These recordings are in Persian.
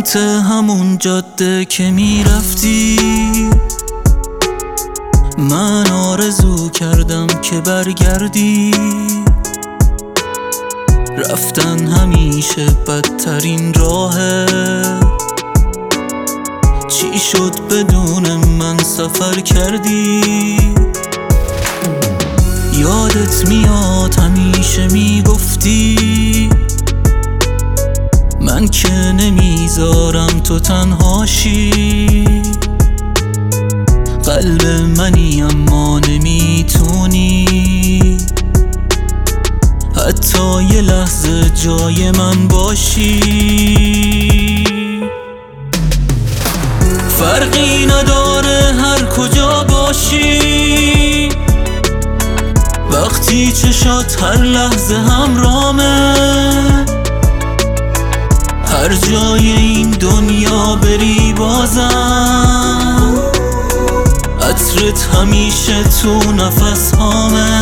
سمت همون جاده که میرفتی من آرزو کردم که برگردی. رفتن همیشه بدترین راهه، چی شد بدون من سفر کردی؟ یادت میاد همیشه میگفتی من که نمیذارم تو تنهاشی. قلب منی اما نمیتونی حتی یه لحظه جای من باشی. فرقی نداره هر کجا باشی، وقتی چشات هر لحظه همرامه. هر جای این دنیا بری بازم عطرت همیشه تو نفس هامه.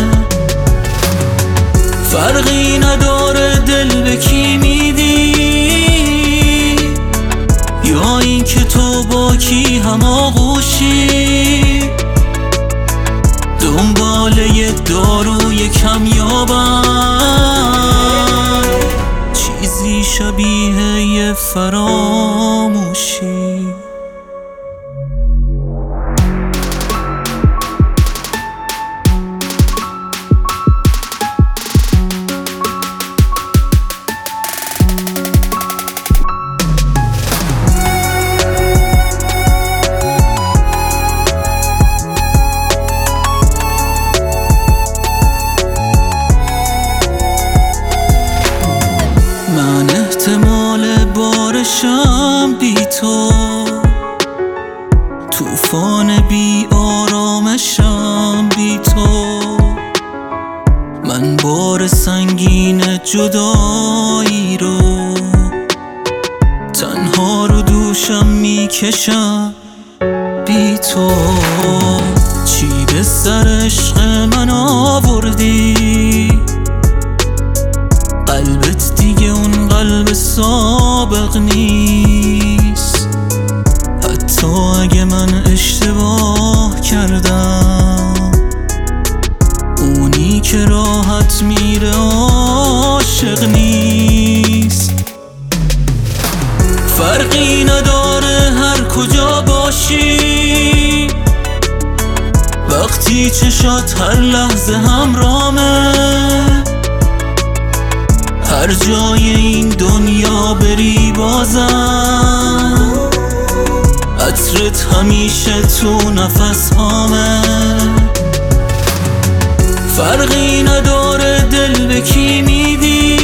فرقی نداره دل به کی میدی یا این که تو با کی هماغوشی. دنبال یه داروی کمیابم، چیزی شبیه یه فراموشی. من احتمال بارشم بی تو، طوفان بی آرامشم بی تو. من بار سنگین جدایی رو تنها رو دوشم میکشم بی تو. چی به سر عشق من آوردی؟ قلبت دیگه اون قلب سابق نیست. حتی اگه من اشتباه کردم، اونی که راحت میره عاشق نیست. فرقی نداره هر کجا باشی، وقتی چشات هر لحظه همرامه. هر جای این دنیا بری بازم عطرت همیشه تو نفس هامه. فرقی نداره دل به کی میدی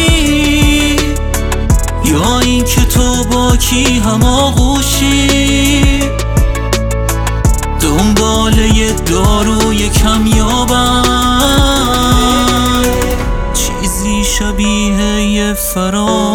یا این که تو با کی هماغوشی. دنبال یه داروی کمیابم، چیزی شبیه یه فراموشی.